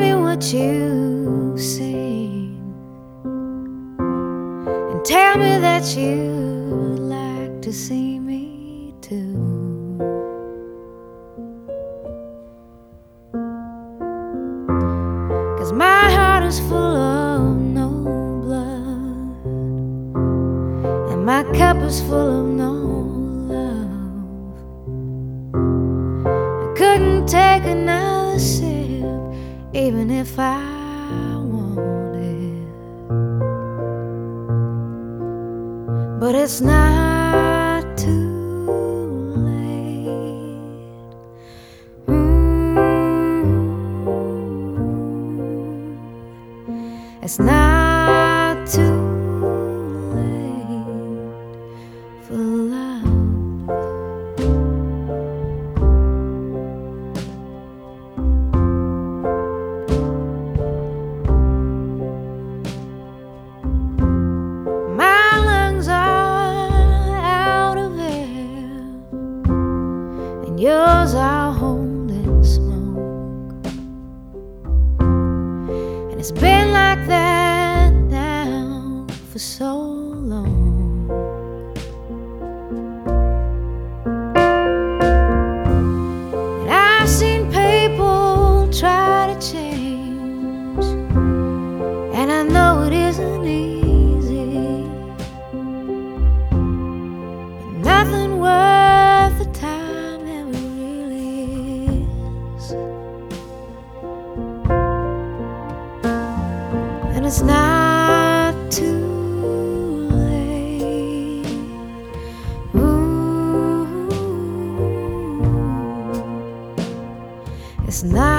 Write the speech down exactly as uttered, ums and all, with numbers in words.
me what you've seen, and tell me that you'd like to see me too. Cause my heart is full of no blood, and my cup is full of no love. I couldn't take another sip even if I wanted, but it's not too late. Mm-hmm. It's not too late for love. Yours are holding smoke, and it's been like that now for so long. And I've seen people try to change, and I know it isn't easy, but nothing worth the time. And it's not too late. Ooh, it's not